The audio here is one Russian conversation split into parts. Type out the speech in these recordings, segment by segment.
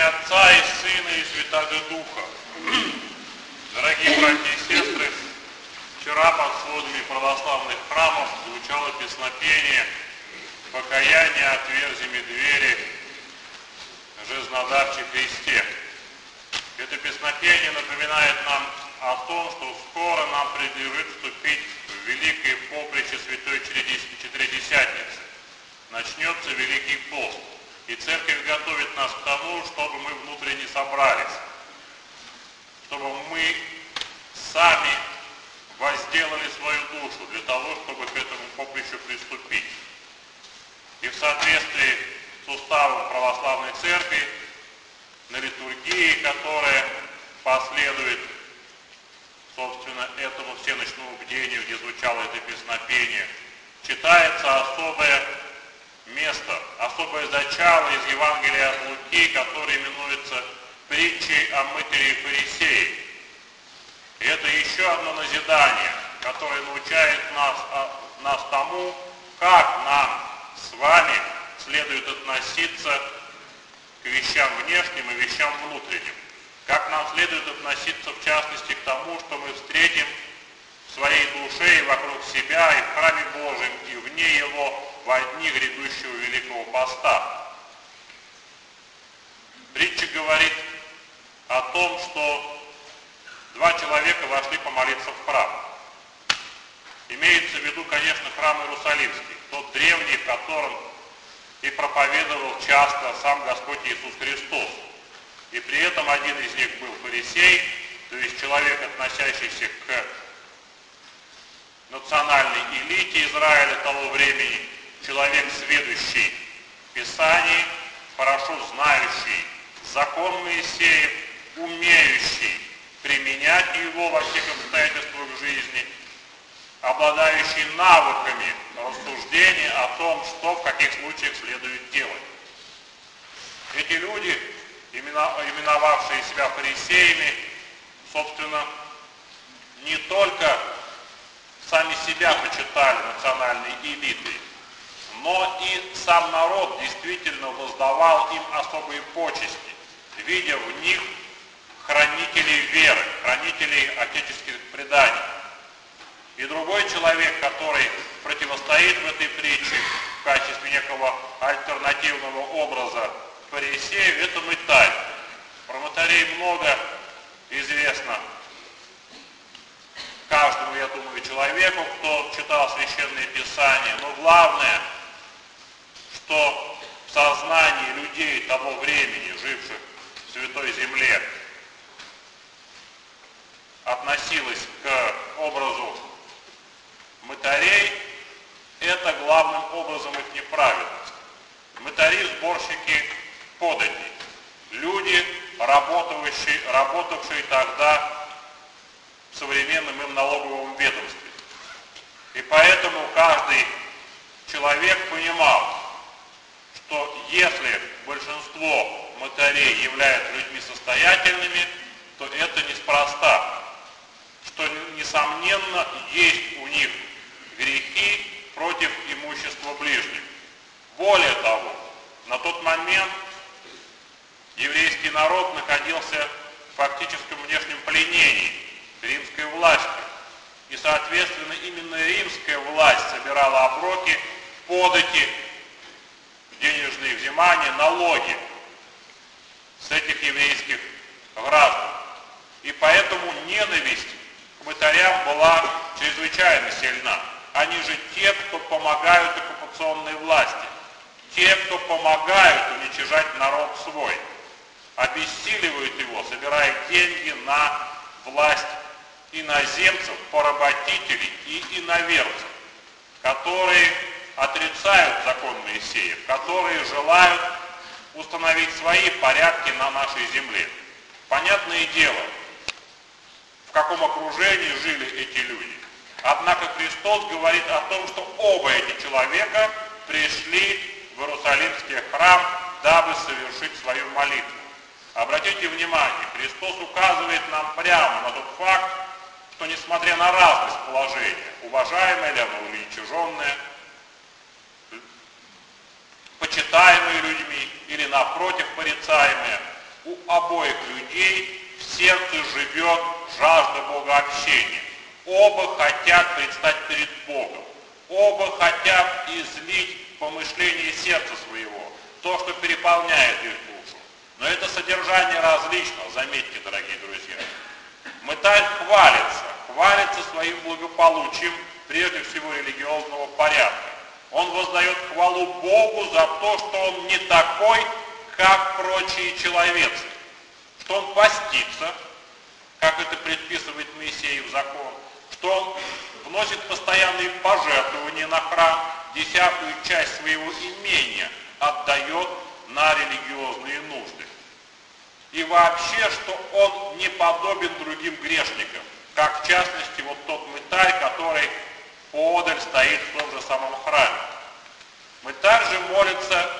Отца и Сына и Святаго Духа. Дорогие братья и сестры, вчера под сводами православных храмов звучало песнопение «Покаяние отверзими двери, жизнодавче Христе». Это песнопение напоминает нам о том, что скоро нам предлежит вступить в великое поприще Святой Четыредесятницы. Начнется Великий пост. И Церковь готовит нас к тому, чтобы мы внутренне собрались, чтобы мы сами возделали свою душу для того, чтобы к этому поприщу приступить. И в соответствии с уставом Православной Церкви на литургии, которая последует, собственно, этому всеночному бдению, где звучало это песнопение, читается особое место, особое зачало из Евангелия от Луки, которое именуется притчей о мытаре и фарисее. И это еще одно назидание, которое научает нас тому, как нам с вами следует относиться к вещам внешним и вещам внутренним. Как нам следует относиться, в частности, к тому, что мы встретим в своей душе и вокруг себя, и в храме Божьем, и вне его, во дни грядущего Великого Поста. Притча говорит о том, что два человека вошли помолиться в храм. Имеется в виду, конечно, храм Иерусалимский, тот древний, в котором и проповедовал часто сам Господь Иисус Христос. И при этом один из них был фарисей, то есть человек, относящийся к национальной элите Израиля того времени, человек, сведущий в Писании, хорошо знающий закон Моисеев, умеющий применять его во всех обстоятельствах жизни, обладающий навыками рассуждения о том, что в каких случаях следует делать. Эти люди, именовавшие себя фарисеями, собственно, не только сами себя почитали национальной элитой, но и сам народ действительно воздавал им особые почести, видя в них хранителей веры, хранителей отеческих преданий. И другой человек, который противостоит в этой притче в качестве некого альтернативного образа фарисею, это мытарь. Про мытарей много известно каждому, я думаю, человеку, кто читал Священное Писание. Но главное, что в сознании людей того времени, живших в Святой Земле, относилось к образу мытарей, это главным образом их неправедность. Мытари – сборщики податей, люди, работавшие тогда в современном им налоговом ведомстве. И поэтому каждый человек понимал, что если большинство мытарей являются людьми состоятельными, то это неспроста, что, несомненно, есть у них грехи против имущества ближних. Более того, на тот момент еврейский народ находился в фактическом внешнем пленении римской власти. И, соответственно, именно римская власть собирала оброки, подати, денежные взимания, налоги с этих еврейских граждан. И поэтому ненависть к мытарям была чрезвычайно сильна. Они же те, кто помогают оккупационной власти, те, кто помогают уничижать народ свой, обессиливают его, собирая деньги на власть иноземцев, поработителей и иноверцев, которые отрицают закон Моисеев, которые желают установить свои порядки на нашей земле. Понятное дело, в каком окружении жили эти люди. Однако Христос говорит о том, что оба эти человека пришли в Иерусалимский храм, дабы совершить свою молитву. Обратите внимание, Христос указывает нам прямо на тот факт, что несмотря на разность положения, уважаемое ли оно или уничиженное, почитаемые людьми или напротив порицаемые, у обоих людей в сердце живет жажда богообщения. Оба хотят предстать перед Богом. Оба хотят излить помышление сердца своего, то, что переполняет их душу. Но это содержание различно, заметьте, дорогие друзья. Мытарь хвалится своим благополучием, прежде всего религиозного порядка. Он воздает хвалу Богу за то, что он не такой, как прочие человецы, что он постится, как это предписывает Моисеев закон, что он вносит постоянные пожертвования на храм, 10-ую часть своего имения отдает на религиозные нужды. И вообще, что он не подобен другим грешникам, как в частности вот тот мытарь, который поодаль стоит в том же самом храме. Мытарь же молится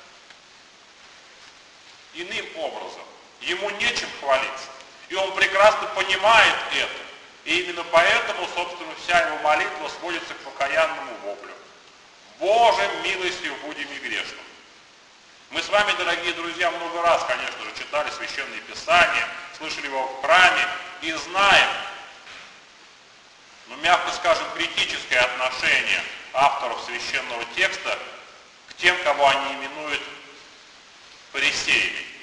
иным образом. Ему нечем хвалиться. И он прекрасно понимает это. И именно поэтому, собственно, вся его молитва сводится к покаянному воплю. Боже, милостив будем и грешным. Мы с вами, дорогие друзья, много раз, конечно же, читали Священное Писание, слышали его в храме и знаем, ну, мягко скажем, критическое отношение авторов священного текста к тем, кого они именуют фарисеями.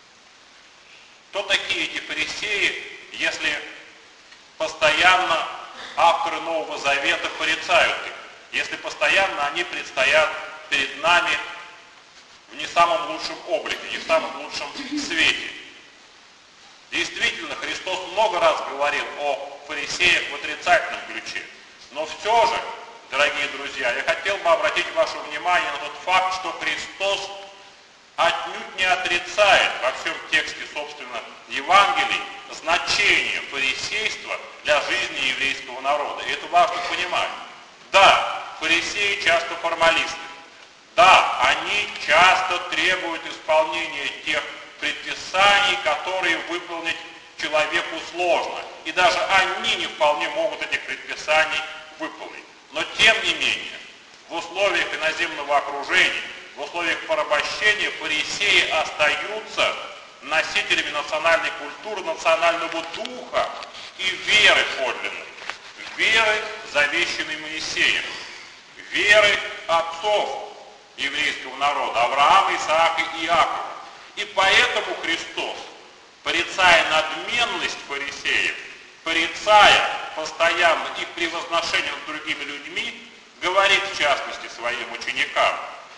Кто такие эти фарисеи, если постоянно авторы Нового Завета порицают их, если постоянно они предстоят перед нами в не самом лучшем облике, не в самом лучшем свете? Действительно, Христос много раз говорил о фарисеях в отрицательном ключе, но все же, дорогие друзья, я хотел бы обратить ваше внимание на тот факт, что Христос отнюдь не отрицает во всем тексте, собственно, Евангелий значение фарисейства для жизни еврейского народа. И это важно понимать. Да, фарисеи часто формалисты. Да, они часто требуют исполнения тех предписаний, которые выполнить человеку сложно. И даже они не вполне могут этих предписаний выполнить. Но тем не менее, в условиях иноземного окружения, в условиях порабощения фарисеи остаются носителями национальной культуры, национального духа и веры подлинной. Веры, завещанной Моисеем. Веры отцов еврейского народа, Авраама, Исаака и Иакова. И поэтому Христос, порицая надменность фарисеев, порицая постоянно их превозношение над другими людьми, говорит в частности своим ученикам,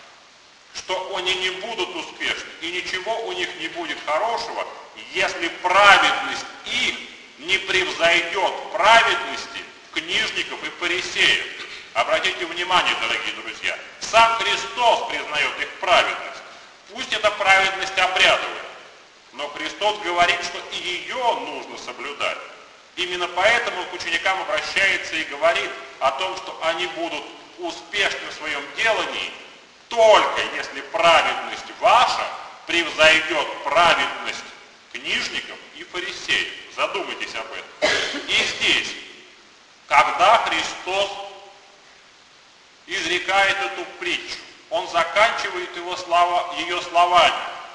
что они не будут успешны и ничего у них не будет хорошего, если праведность их не превзойдет праведности книжников и фарисеев. Обратите внимание, дорогие друзья, сам Христос признает их праведность. Пусть эта праведность обрядовая, но Христос говорит, что и ее нужно соблюдать. Именно поэтому к ученикам обращается и говорит о том, что они будут успешны в своем делании, только если праведность ваша превзойдет праведность книжников и фарисеев. Задумайтесь об этом. И здесь, когда Христос изрекает эту притчу, он заканчивает ее словами,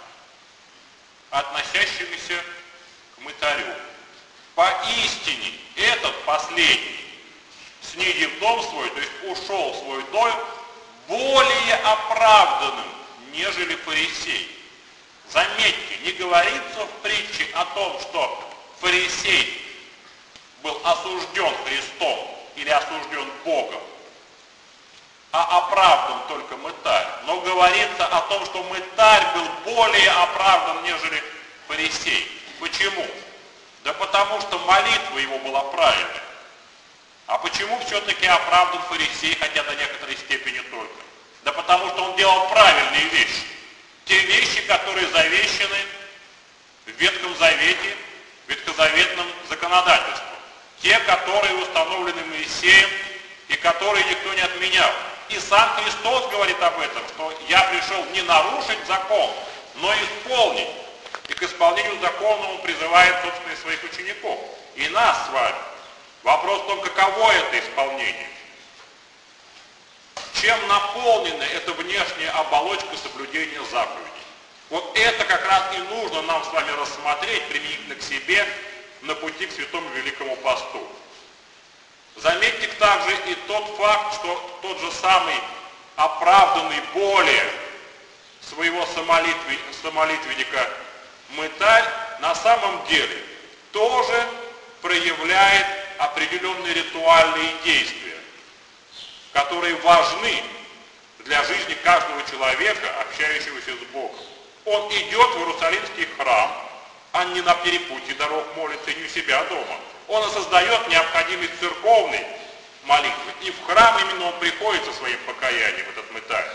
относящимися к мытарю. Поистине этот последний, снидив дом свой, то есть ушел в свой дом, более оправданным, нежели фарисей. Заметьте, не говорится в притче о том, что фарисей был осужден Христом или осужден Богом, а оправдан только мытарь. Но говорится о том, что мытарь был более оправдан, нежели фарисей. Почему? Да потому что молитва его была правильной. А почему все-таки оправдан фарисей, хотя до некоторой степени только? Да потому что он делал правильные вещи. Те вещи, которые завещаны в Ветхом Завете, ветхозаветным законодательством. Те, которые установлены Моисеем и которые никто не отменял. И сам Христос говорит об этом, что я пришел не нарушить закон, но исполнить. И к исполнению закона он призывает, собственно, и своих учеников. И нас с вами. Вопрос в том, каково это исполнение. Чем наполнена эта внешняя оболочка соблюдения заповедей? Вот это как раз и нужно нам с вами рассмотреть применительно к себе на пути к Святому Великому Посту. Заметьте также и тот факт, что тот же самый оправданный более своего самолитвенника мытарь на самом деле тоже проявляет определенные ритуальные действия, которые важны для жизни каждого человека, общающегося с Богом. Он идет в Иерусалимский храм, а не на перепутье дорог молится, и не у себя дома. Он создает необходимость церковной молитвы. И в храм именно он приходит со своим покаянием, этот мытарь.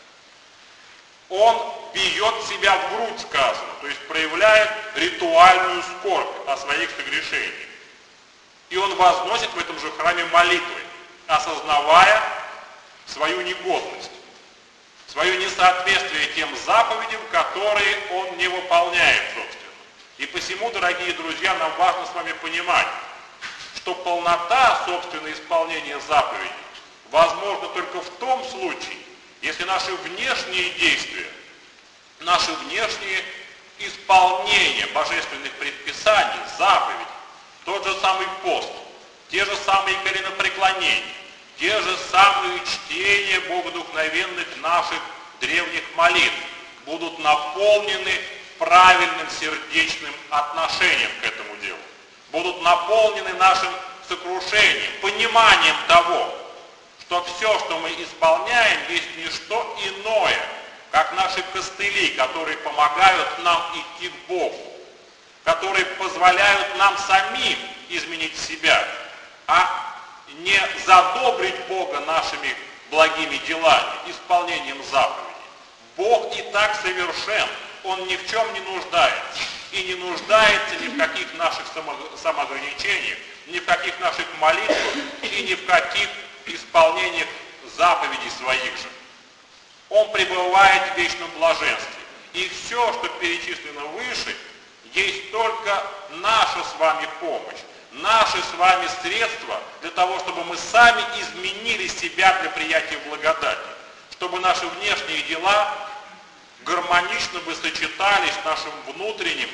Он бьет себя в грудь, сказано, то есть проявляет ритуальную скорбь о своих согрешениях. И он возносит в этом же храме молитвы, осознавая свою негодность, свое несоответствие тем заповедям, которые он не выполняет, собственно. И посему, дорогие друзья, нам важно с вами понимать, что полнота, собственно, исполнения заповедей возможна только в том случае, если наши внешние действия, наши внешние исполнения божественных предписаний, заповедей, тот же самый пост, те же самые коленопреклонения, те же самые чтения богодухновенных наших древних молитв будут наполнены правильным сердечным отношением к этому делу, будут наполнены нашим сокрушением, пониманием того, что все, что мы исполняем, есть не что иное, как наши костыли, которые помогают нам идти к Богу, которые позволяют нам самим изменить себя, а не задобрить Бога нашими благими делами, исполнением заповедей. Бог и так совершен, Он ни в чем не нуждается, и не нуждается ни в каких наших самоограничениях, ни в каких наших молитвах, и ни в каких исполнениях заповедей своих же. Он пребывает в вечном блаженстве. И все, что перечислено выше, есть только наша с вами помощь, наши с вами средства для того, чтобы мы сами изменили себя для приятия благодати, чтобы наши внешние дела гармонично бы сочетались с нашим внутренним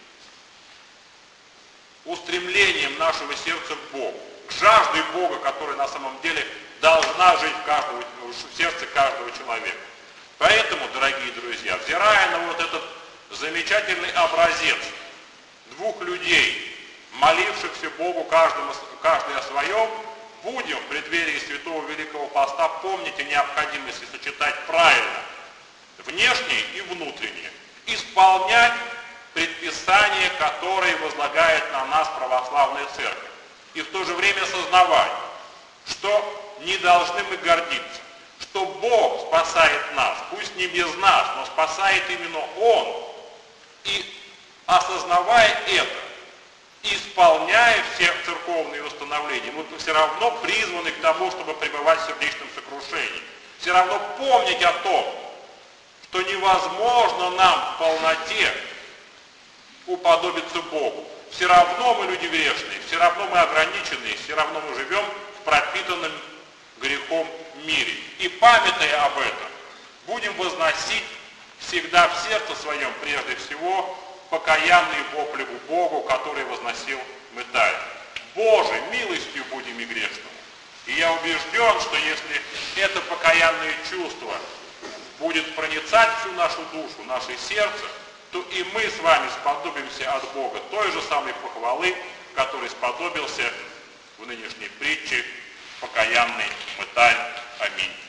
устремлением нашего сердца к Богу, к жажде Бога, которая на самом деле должна жить в сердце каждого человека. Поэтому, дорогие друзья, взирая на вот этот замечательный образец двух людей, молившихся Богу каждый о своем, будем в преддверии Святого Великого Поста помнить о необходимости сочетать правильно внешнее и внутреннее, исполнять предписания, которые возлагает на нас православная церковь, и в то же время осознавать, что не должны мы гордиться, что Бог спасает нас, пусть не без нас, но спасает именно Он, и осознавая это, исполняя все церковные установления, мы все равно призваны к тому, чтобы пребывать в сердечном сокрушении, все равно помнить о том, что невозможно нам в полноте уподобиться Богу. Все равно мы люди грешные, все равно мы ограниченные, все равно мы живем в пропитанном грехом мире. И памятая об этом, будем возносить всегда в сердце своем прежде всего покаянные вопли Богу, который возносил мытарь. Боже, милостью будем и грешному. И я убежден, что если это покаянное чувство будет проницать всю нашу душу, наше сердце, то и мы с вами сподобимся от Бога той же самой похвалы, которой сподобился в нынешней притче покаянный мытарь. Аминь.